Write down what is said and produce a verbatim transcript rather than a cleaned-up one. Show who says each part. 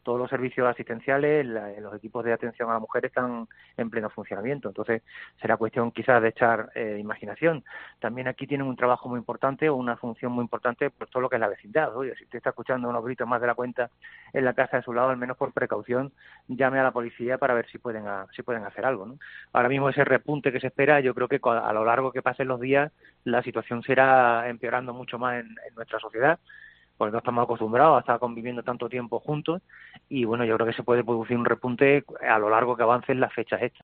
Speaker 1: todos los servicios asistenciales, la, los equipos de atención a la mujer están en pleno funcionamiento. Entonces, será cuestión quizás de echar eh, imaginación. También aquí tienen un trabajo muy importante o una función muy importante por todo lo que es la vecindad. Oye, si usted está escuchando unos gritos más de la cuenta en la casa de su lado, al menos por precaución, llame a la policía para ver si pueden a, si pueden hacer algo, ¿no? Ahora mismo ese repunte que se espera, yo creo que a lo largo que pasen los días, la situación se irá empeorando mucho más en, en nuestra sociedad, porque no estamos acostumbrados a estar conviviendo tanto tiempo juntos y bueno, yo creo que se puede producir un repunte a lo largo que avancen las fechas estas.